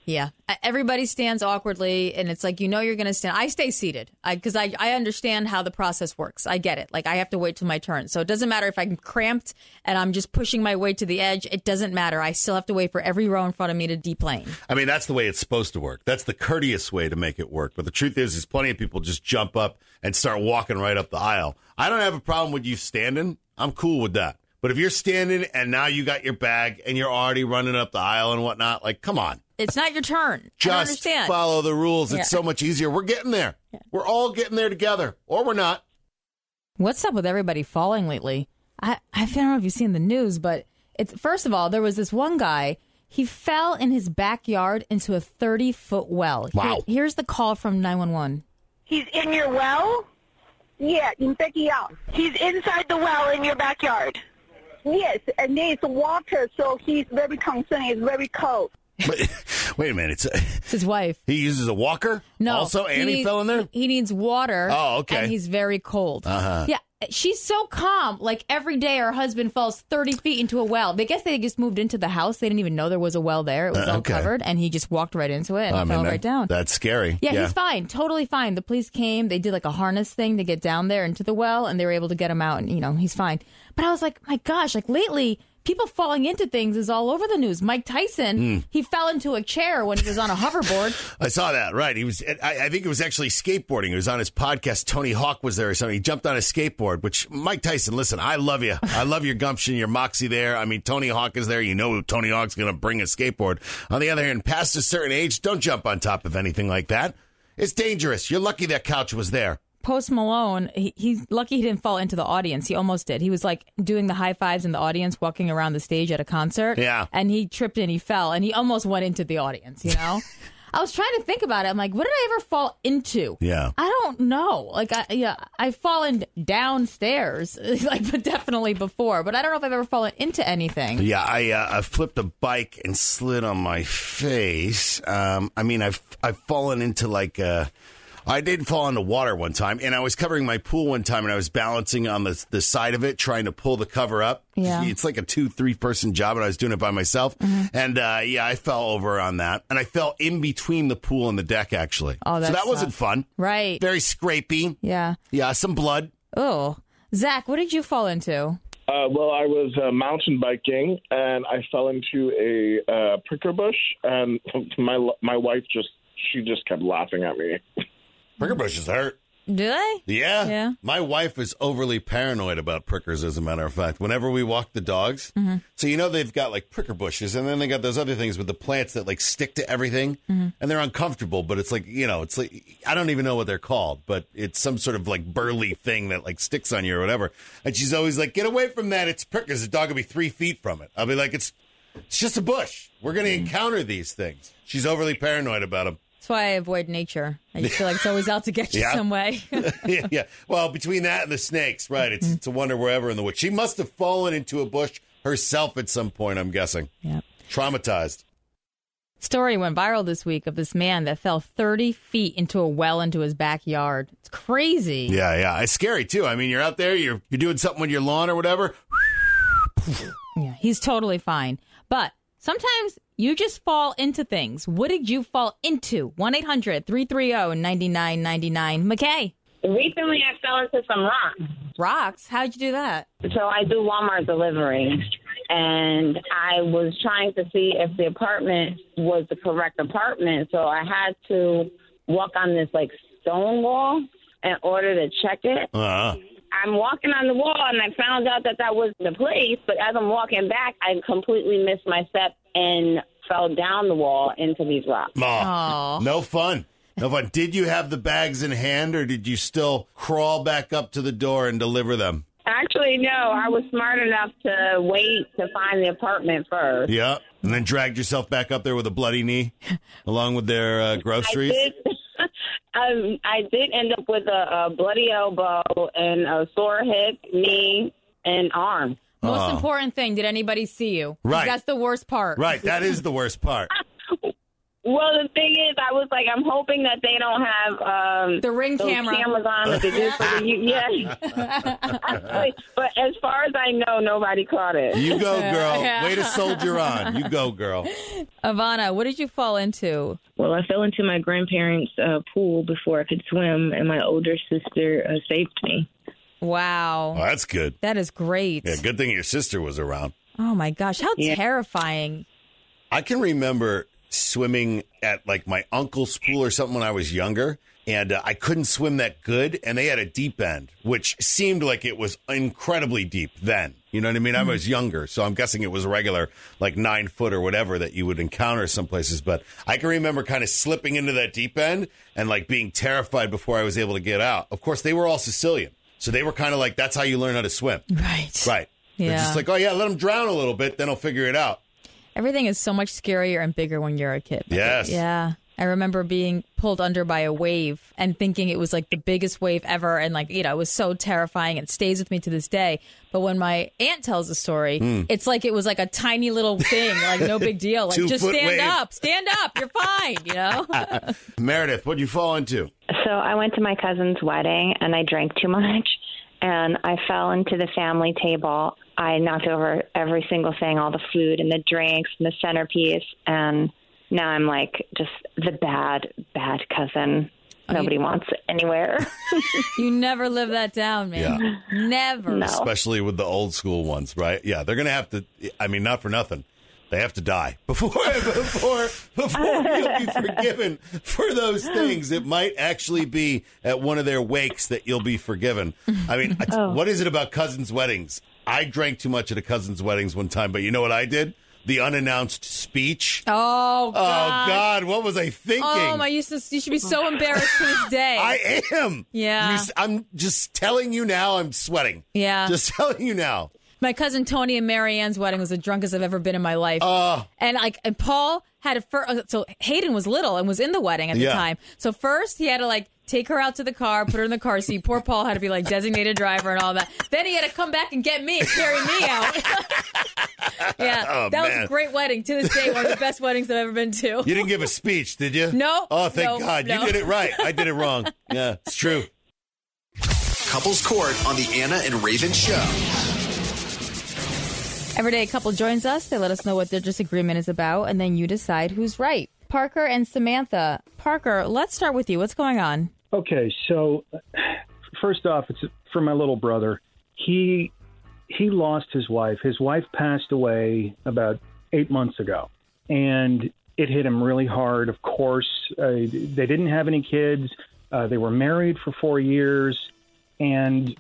Yeah. Everybody stands awkwardly, and it's like, you know you're going to stand. I stay seated because I, I, I understand how the process works. I get it. Like, I have to wait till my turn. So it doesn't matter if I'm cramped and I'm just pushing my way to the edge. It doesn't matter. I still have to wait for every row in front of me to deplane. I mean, that's the way it's supposed to work. That's the courteous way to make it work. But the truth is, is plenty of people just jump up and start walking right up the aisle. I don't have a problem with you standing. I'm cool with that. But if you're standing and now you got your bag and you're already running up the aisle and whatnot, like, come on. It's not your turn. Just I don't understand. Follow the rules. Yeah. It's so much easier. We're getting there. Yeah. We're all getting there together, or we're not. What's up with everybody falling lately? I, I don't know if you've seen the news, but it's first of all, there was this one guy. He fell in his backyard into a thirty-foot well. Wow. Here, here's the call from nine one one. He's in your well? Yeah, in backyard. He's inside the well in your backyard? Yes, and there's water, so he's very concerned. It's very cold. Wait, wait a minute. It's, It's his wife. he uses a walker? No. Also, and he, needs- fell in there? He needs water. Oh, okay. And he's very cold. Uh-huh. Yeah. She's so calm. Like every day her husband falls thirty feet into a well. They guess they just moved into the house. They didn't even know there was a well there. It was Uh, all okay. covered. And he just walked right into it and I mean, fell that- right down. That's scary. Yeah, he's fine. Totally fine. The police came. They did like a harness thing to get down there into the well, and they were able to get him out, and, you know, he's fine. But I was like, my gosh, like lately, people falling into things is all over the news. Mike Tyson, Mm. he fell into a chair when he was on a hoverboard. I saw that, right. He was. I, I think it was actually skateboarding. It was on his podcast. Tony Hawk was there or something. He jumped on a skateboard, which Mike Tyson, listen, I love you. I love your gumption, your moxie there. I mean, Tony Hawk is there. You know Tony Hawk's going to bring a skateboard. On the other hand, past a certain age, don't jump on top of anything like that. It's dangerous. You're lucky that couch was there. Post Malone, he, he's lucky he didn't fall into the audience. He almost did. He was like doing the high fives in the audience, walking around the stage at a concert. Yeah. And he tripped and he fell, and he almost went into the audience, you know? I was trying to think about it. I'm like, what did I ever fall into? Yeah. I don't know. Like, I, yeah, I've fallen downstairs, like, but definitely before. But I don't know if I've ever fallen into anything. Yeah, I uh, I flipped a bike and slid on my face. Um, I mean, I've I've fallen into like uh, I did fall into water one time, and I was covering my pool one time, and I was balancing on the the side of it, trying to pull the cover up. Yeah. It's like a two, three person job, and I was doing it by myself. Mm-hmm. And uh, yeah, I fell over on that, and I fell in between the pool and the deck, actually. Oh, that so that wasn't sucks. fun. Right. Very scrapey. Yeah. Yeah, some blood. Oh. Zach, what did you fall into? Uh, well, I was uh, mountain biking, and I fell into a uh, pricker bush, and my my wife just she just kept laughing at me. Pricker bushes hurt. Do they? Yeah. Yeah. My wife is overly paranoid about prickers, as a matter of fact. Whenever we walk the dogs, Mm-hmm. so you know they've got like pricker bushes, and then they got those other things with the plants that like stick to everything, Mm-hmm. and they're uncomfortable, but it's like, you know, it's like, I don't even know what they're called, but it's some sort of like burly thing that like sticks on you or whatever. And she's always like, get away from that. It's prickers. The dog will be three feet from it. I'll be like, it's, it's just a bush. We're going to encounter these things. She's overly paranoid about them. That's why I avoid nature. I just feel like it's always out to get you Yeah. some way. yeah, yeah. Well, between that and the snakes, right? It's it's a wonder we're ever in the woods. She must have fallen into a bush herself at some point, I'm guessing. Yeah. Traumatized. Story went viral this week of this man that fell thirty feet into a well into his backyard. It's crazy. Yeah, yeah. It's scary too. I mean, you're out there, you're you're doing something with your lawn or whatever. Yeah, he's totally fine. But sometimes you just fall into things. What did you fall into? one eight hundred three three zero nine nine nine nine. McKay. Recently, I fell into some rocks. Rocks? How'd you do that? So I do Walmart delivery, and I was trying to see if the apartment was the correct apartment. So I had to walk on this like stone wall in order to check it. Uh-huh. I'm walking on the wall, and I found out that that was the place. But as I'm walking back, I completely missed my step and fell down the wall into these rocks. Oh, no fun. No fun. Did you have the bags in hand, or did you still crawl back up to the door and deliver them? Actually, no. I was smart enough to wait to find the apartment first. Yeah. And then dragged yourself back up there with a bloody knee, along with their uh, groceries. I did, um, I did end up with a, a bloody elbow and a sore hip, knee, and arm. Most Oh. important thing, did anybody see you? 'Cause Right. That's the worst part. Right. That is the worst part. Well, the thing is, I was like, I'm hoping that they don't have um, the ring those camera cameras on that they do for the yeah. But as far as I know, nobody caught it. You go, girl. Yeah. Way to soldier on. You go, girl. Ivana, what did you fall into? Well, I fell into my grandparents' uh, pool before I could swim, and my older sister uh, saved me. Wow. Oh, that's good. That is great. Yeah, good thing your sister was around. Oh, my gosh. How yeah. terrifying. I can remember swimming at like my uncle's pool or something when I was younger, and uh, I couldn't swim that good, and they had a deep end, which seemed like it was incredibly deep then. You know what I mean? Mm-hmm. I was younger, so I'm guessing it was regular, like nine foot or whatever that you would encounter some places. But I can remember kind of slipping into that deep end and like being terrified before I was able to get out. Of course, they were all Sicilian, so they were kind of like, that's how you learn how to swim. Right. Right. Yeah. They're just like, oh, yeah, let them drown a little bit, then I'll figure it out. Everything is so much scarier and bigger when you're a kid. Yes. Yeah. I remember being pulled under by a wave and thinking it was like the biggest wave ever. And like, you know, it was so terrifying. It stays with me to this day. But when my aunt tells the story, mm. it's like it was like a tiny little thing, like no big deal. Like just stand wave. up, stand up. You're fine, you know? Meredith, what'd you fall into? So I went to my cousin's wedding and I drank too much. And I fell into the family table. I knocked over every single thing, all the food and the drinks and the centerpiece. And now I'm like just the bad, bad cousin. Oh, Nobody you... wants it anywhere. You never live that down, man. Yeah. Never. No. Especially with the old school ones, right? Yeah, they're going to have to, I mean, not for nothing. They have to die before before before you'll be forgiven for those things. It might actually be at one of their wakes that you'll be forgiven. I mean, oh. What is it about cousins' weddings? I drank too much at a cousin's weddings one time, but you know what I did? The unannounced speech. Oh, God. Oh, God. What was I thinking? Oh, my, you should, you should be so embarrassed to this day. I am. Yeah. You, I'm just telling you now, I'm sweating. Yeah. Just telling you now. My cousin Tony and Marianne's wedding was the drunkest I've ever been in my life. Uh, and like, and Paul had a first, so Hayden was little and was in the wedding at the yeah. time. So first he had to like take her out to the car, put her in the car seat. Poor Paul had to be like designated driver and all that. Then he had to come back and get me and carry me out. yeah, oh, that man. was a great wedding. To this day, one of the best weddings I've ever been to. You didn't give a speech, did you? No. Oh, thank no, God. No. You did it right. I did it wrong. Yeah, it's true. Couples Court on the Anna and Raven Show. Every day a couple joins us. They let us know what their disagreement is about, and then you decide who's right. Parker and Samantha. Parker, let's start with you. What's going on? Okay, so first off, it's for my little brother. He he lost his wife. His wife passed away about eight months ago, and it hit him really hard. Of course, uh, they didn't have any kids. Uh, they were married for four years, and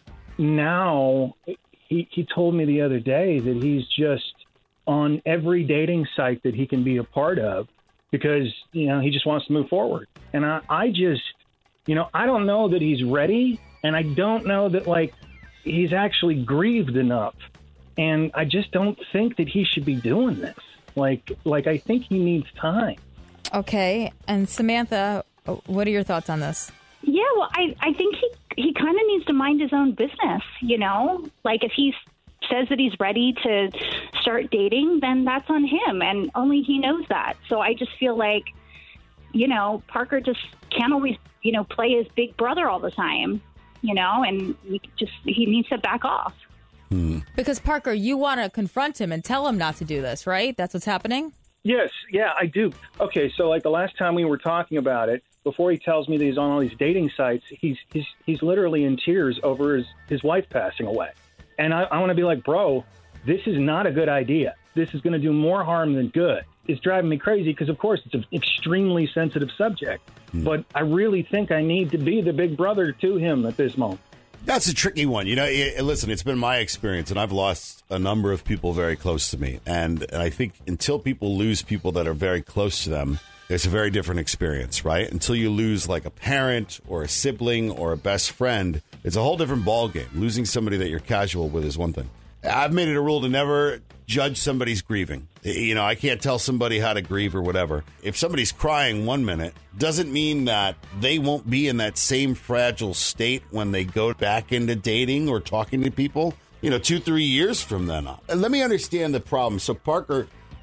now he, he told me the other day that he's just on every dating site that he can be a part of because, you know, he just wants to move forward. And I, I just, you know, I don't know that he's ready, and I don't know that, like, he's actually grieved enough. And I just don't think that he should be doing this. Like, like I think he needs time. Okay. And Samantha, what are your thoughts on this? Yeah, well, I, I think he he kind of needs to mind his own business, you know? Like, if he says that he's ready to start dating, then that's on him, and only he knows that. So I just feel like, you know, Parker just can't always, you know, play his big brother all the time, you know, and he just he needs to back off. Hmm. Because, Parker, you want to confront him and tell him not to do this, right? That's what's happening? Yes, yeah, I do. Okay, so like the last time we were talking about it, before he tells me that he's on all these dating sites, he's he's he's literally in tears over his, his wife passing away. And I, I want to be like, bro, this is not a good idea. This is going to do more harm than good. It's driving me crazy because, of course, it's an extremely sensitive subject. Hmm. But I really think I need to be the big brother to him at this moment. That's a tricky one. You know, it, listen, it's been my experience, and I've lost a number of people very close to me. And, and I think until people lose people that are very close to them, it's a very different experience, right? Until you lose like a parent or a sibling or a best friend, it's a whole different ballgame. Losing somebody that you're casual with is one thing. I've made it a rule to never judge somebody's grieving. You know, I can't tell somebody how to grieve or whatever. If somebody's crying one minute, doesn't mean that they won't be in that same fragile state when they go back into dating or talking to people, you know, two, three years from then on. And let me understand the problem. So, Parker,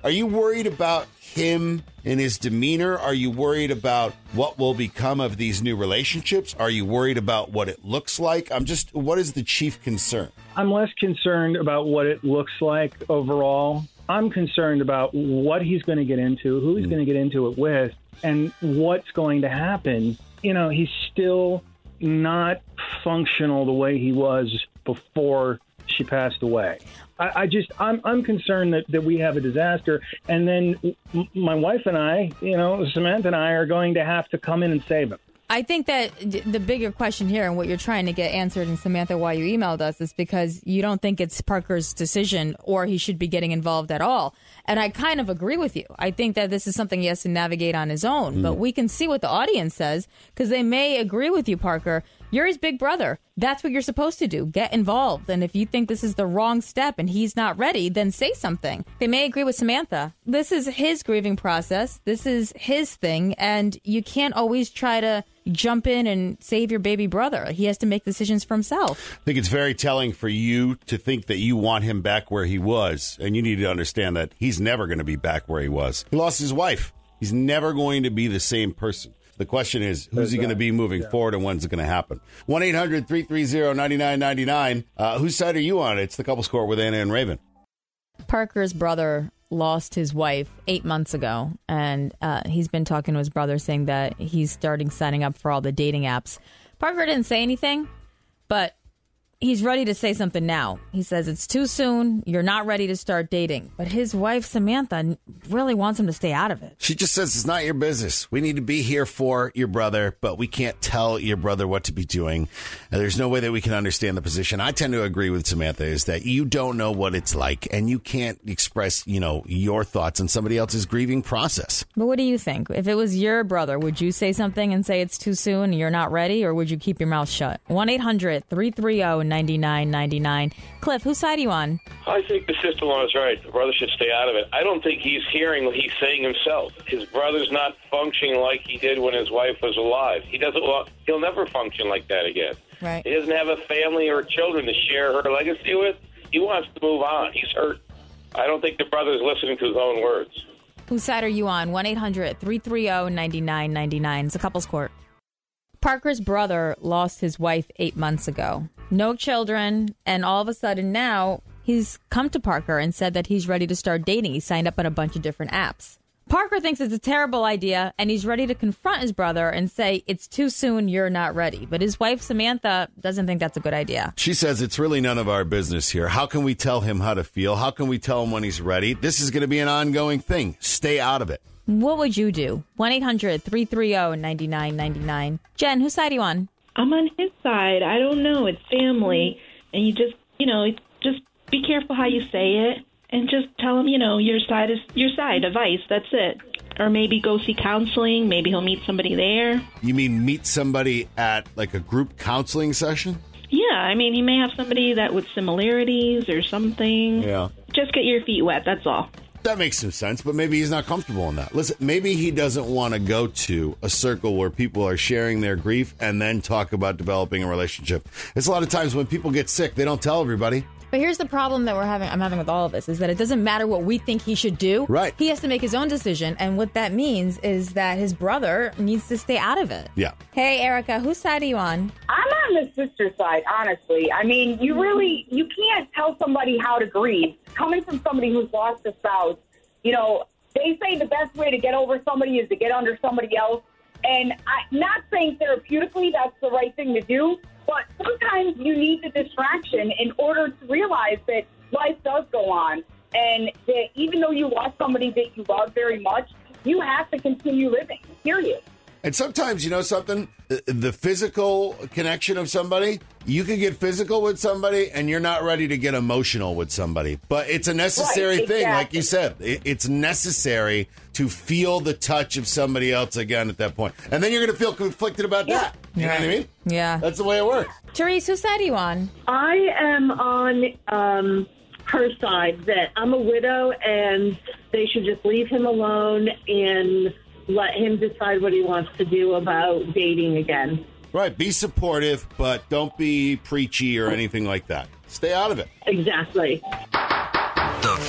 Are you worried about him and his demeanor? Are you worried about what will become of these new relationships? Are you worried about what it looks like? I'm just, what is the chief concern? I'm less concerned about what it looks like overall. I'm concerned about what he's going to get into, who he's mm. going to get into it with, and what's going to happen. You know, he's still not functional the way he was before she passed away. I, I just, I'm, I'm concerned that, that we have a disaster, and then m- my wife and I, you know, Samantha and I are going to have to come in and save him. I think that the bigger question here and what you're trying to get answered, and Samantha, why you emailed us, is because you don't think it's Parker's decision or he should be getting involved at all. And I kind of agree with you. I think that this is something he has to navigate on his own. Mm. But we can see what the audience says, because they may agree with you, Parker. You're his big brother. That's what you're supposed to do. Get involved. And if you think this is the wrong step and he's not ready, then say something. They may agree with Samantha. This is his grieving process. This is his thing. And you can't always try to jump in and save your baby brother. He has to make decisions for himself. I think it's very telling for you to think that you want him back where he was. And you need to understand that he's never going to be back where he was. He lost his wife. He's never going to be the same person. The question is, who's he going to be moving yeah. forward, and when's it going to happen? one eight hundred three three zero nine nine nine nine. Uh, whose side are you on? It's the Couples Court with Anna and Raven. Parker's brother lost his wife eight months ago, and uh, he's been talking to his brother saying that he's starting signing up for all the dating apps. Parker didn't say anything, but he's ready to say something now. He says it's too soon. You're not ready to start dating. But his wife, Samantha, really wants him to stay out of it. She just says it's not your business. We need to be here for your brother, but we can't tell your brother what to be doing. And there's no way that we can understand the position. I tend to agree with Samantha is that you don't know what it's like, and you can't express, you know, your thoughts on somebody else's grieving process. But what do you think? If it was your brother, would you say something and say it's too soon and you're not ready, or would you keep your mouth shut? one eight hundred three three zero ninety-nine ninety-nine. Cliff, whose side are you on? I think the sister-in-law is right. The brother should stay out of it. I don't think he's hearing what he's saying himself. His brother's not functioning like he did when his wife was alive. He doesn't. Well, he'll never function like that again. Right. He doesn't have a family or children to share her legacy with. He wants to move on. He's hurt. I don't think the brother's listening to his own words. Whose side are you on? one eight hundred three three zero ninety-nine ninety-nine. It's a couples court. Parker's brother lost his wife eight months ago. No children, and all of a sudden now he's come to Parker and said that he's ready to start dating. He signed up on a bunch of different apps. Parker thinks it's a terrible idea, and he's ready to confront his brother and say, it's too soon, you're not ready. But his wife, Samantha, doesn't think that's a good idea. She says it's really none of our business here. How can we tell him how to feel? How can we tell him when he's ready? This is going to be an ongoing thing. Stay out of it. What would you do? one eight hundred three three zero ninety-nine ninety-nine. Jen, whose side are you on? I'm on his side. I don't know. It's family. And you just, you know, just be careful how you say it. And just tell him, you know, your side is your side, advice. That's it. Or maybe go see counseling. Maybe he'll meet somebody there. You mean meet somebody at like a group counseling session? Yeah, I mean, he may have somebody that with similarities or something. Yeah. Just get your feet wet. That's all. That makes some sense, but maybe he's not comfortable in that. Listen, maybe he doesn't want to go to a circle where people are sharing their grief and then talk about developing a relationship. It's a lot of times when people get sick, they don't tell everybody. But here's the problem that we're having, I'm having with all of this, is that it doesn't matter what we think he should do. Right. He has to make his own decision, and what that means is that his brother needs to stay out of it. Yeah. Hey, Erica, whose side are you on? I'm on the sister side, honestly. I mean, you really, you can't tell somebody how to grieve. Coming from somebody who's lost a spouse, you know, they say the best way to get over somebody is to get under somebody else. And I'm not saying therapeutically that's the right thing to do, but sometimes you need the distraction in order to realize that life does go on. And that even though you lost somebody that you love very much, you have to continue living, period. And sometimes, you know something, the physical connection of somebody, you can get physical with somebody and you're not ready to get emotional with somebody. But it's a necessary right, thing, exactly. like you said. It's necessary to feel the touch of somebody else again at that point. And then you're going to feel conflicted about yeah. that. You yeah. know what I mean? Yeah. That's the way it works. Therese, whose side are you on? I am on um, her side, that I'm a widow and they should just leave him alone and let him decide what he wants to do about dating again. Right. Be supportive, but don't be preachy or anything like that. Stay out of it. Exactly. The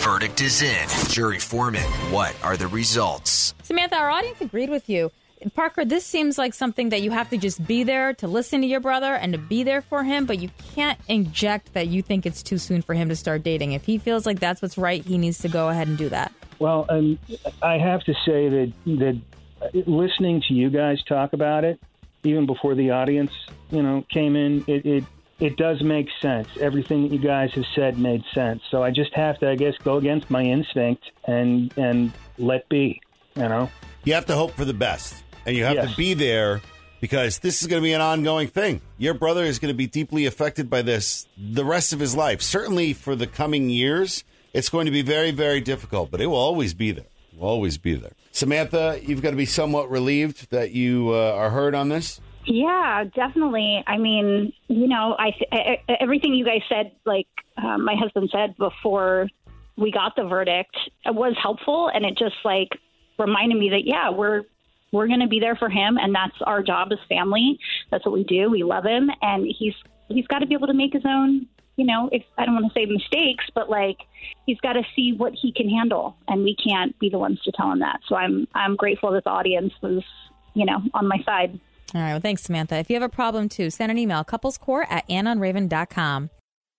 verdict is in. Jury foreman, what are the results? Samantha, our audience agreed with you. Parker, this seems like something that you have to just be there to listen to your brother and to be there for him, but you can't inject that you think it's too soon for him to start dating. If he feels like that's what's right, he needs to go ahead and do that. Well, um, I have to say that that listening to you guys talk about it, even before the audience, you know, came in, it, it it does make sense. Everything that you guys have said made sense. So I just have to, I guess, go against my instinct and and let be. You know, you have to hope for the best, and you have Yes. to be there because this is going to be an ongoing thing. Your brother is going to be deeply affected by this the rest of his life. Certainly for the coming years, it's going to be very, very difficult, but it will always be there. It will always be there. Samantha, you've got to be somewhat relieved that you uh, are heard on this. Yeah, definitely. I mean, you know, I, I everything you guys said, like uh, my husband said before we got the verdict, it was helpful, and it just like reminded me that yeah, we're we're going to be there for him, and that's our job as family. That's what we do. We love him, and he's he's got to be able to make his own. You know, if, I don't want to say mistakes, but like he's got to see what he can handle, and we can't be the ones to tell him that. So I'm I'm grateful that the audience was, you know, on my side. All right. Well, thanks, Samantha. If you have a problem, too, send an email, couplescourt at anna and raven dot com.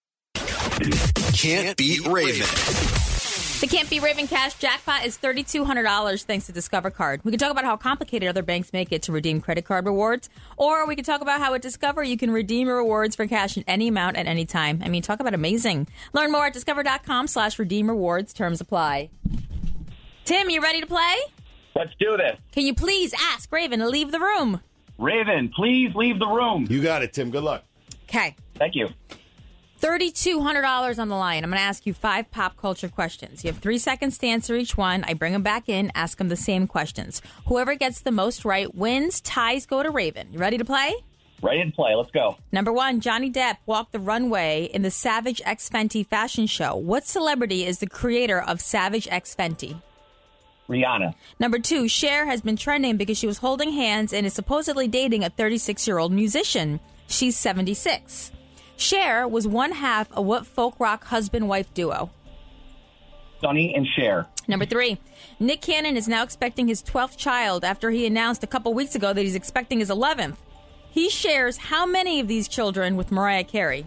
Can't beat Raven. The Can't Be Raven Cash jackpot is three thousand two hundred dollars thanks to Discover Card. We can talk about how complicated other banks make it to redeem credit card rewards, or we can talk about how at Discover you can redeem your rewards for cash in any amount at any time. I mean, talk about amazing. Learn more at discover.com slash redeem rewards. Terms apply. Tim, you ready to play? Let's do this. Can you please ask Raven to leave the room? Raven, please leave the room. You got it, Tim. Good luck. Okay. Thank you. three thousand two hundred dollars on the line. I'm going to ask you five pop culture questions. You have three seconds to answer each one. I bring them back in, ask them the same questions. Whoever gets the most right wins. Ties go to Raven. You ready to play? Ready to play. Let's go. Number one, Johnny Depp walked the runway in the Savage X Fenty fashion show. What celebrity is the creator of Savage X Fenty? Rihanna. Number two, Cher has been trending because she was holding hands and is supposedly dating a thirty-six-year-old musician. She's seventy-six. Cher was one half of what folk rock husband-wife duo? Sonny and Cher. Number three, Nick Cannon is now expecting his twelfth child after he announced a couple weeks ago that he's expecting his eleventh. He shares how many of these children with Mariah Carey?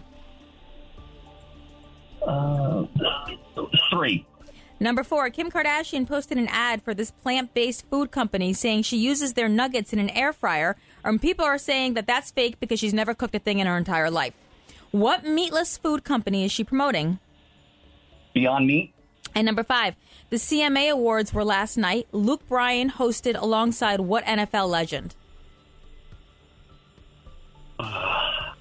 Uh, three. Number four, Kim Kardashian posted an ad for this plant-based food company saying she uses their nuggets in an air fryer, and people are saying that that's fake because she's never cooked a thing in her entire life. What meatless food company is she promoting? Beyond Meat. And number five, the C M A Awards were last night. Luke Bryan hosted alongside what N F L legend? Uh,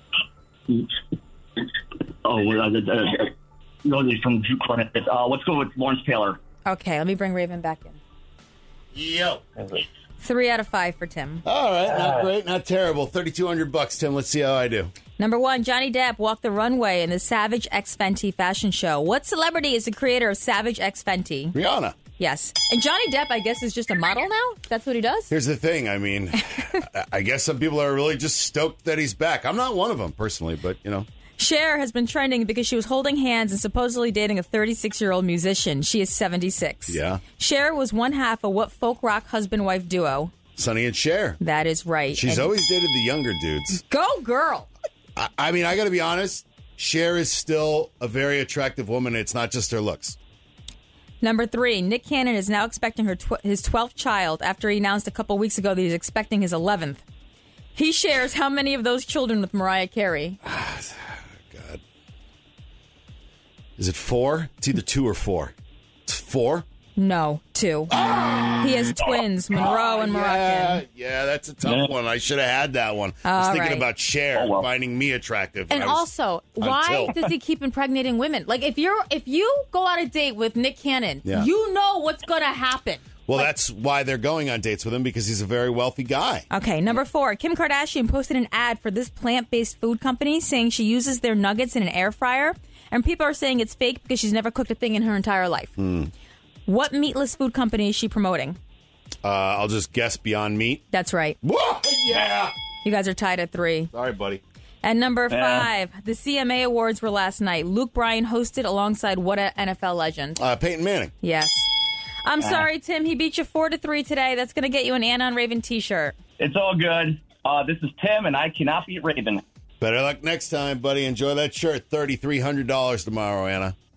oh, uh, uh, no, they're from Drew Clement. Uh, let's go with Lawrence Taylor. Okay, let me bring Raven back in. Yo. Three out of five for Tim. All right, not great, not terrible. thirty-two hundred bucks, Tim. Let's see how I do. Number one, Johnny Depp walked the runway in the Savage X Fenty fashion show. What celebrity is the creator of Savage X Fenty? Rihanna. Yes. And Johnny Depp, I guess, is just a model now? That's what he does? Here's the thing. I mean, I guess some people are really just stoked that he's back. I'm not one of them personally, but, you know. Cher has been trending because she was holding hands and supposedly dating a thirty-six-year-old musician. She is seventy-six. Yeah. Cher was one half of what folk rock husband-wife duo? Sonny and Cher. That is right. She's And- always dated the younger dudes. Go, girl! I, I mean, I got to be honest. Cher is still a very attractive woman. It's not just her looks. Number three, Nick Cannon is now expecting her tw- his twelfth child after he announced a couple weeks ago that he's expecting his eleventh. He shares how many of those children with Mariah Carey? God. Is it four? It's either two or four. It's four? No, two. He has twins, Monroe and Moroccan. Yeah, yeah, that's a tough one. I should have had that one. I was All thinking right. about Cher finding me attractive. And I was also, on why tilt. does he keep impregnating women? Like, if you're if you go on a date with Nick Cannon, Yeah. you know what's going to happen. Well, that's why they're going on dates with him, because he's a very wealthy guy. Okay, number four, Kim Kardashian posted an ad for this plant-based food company saying she uses their nuggets in an air fryer, and people are saying it's fake because she's never cooked a thing in her entire life. Hmm. What meatless food company is she promoting? Uh, I'll just guess Beyond Meat. That's right. Whoa, yeah. You guys are tied at three. Sorry, buddy. And number Yeah. five, the C M A Awards were last night. Luke Bryan hosted alongside what a N F L legend? Uh, Peyton Manning. Yes. I'm Uh. sorry, Tim. He beat you four to three today. That's going to get you an Anna and Raven T-shirt. It's all good. Uh, this is Tim, and I cannot beat Raven. Better luck next time, buddy. Enjoy that shirt. three thousand three hundred dollars tomorrow, Anna.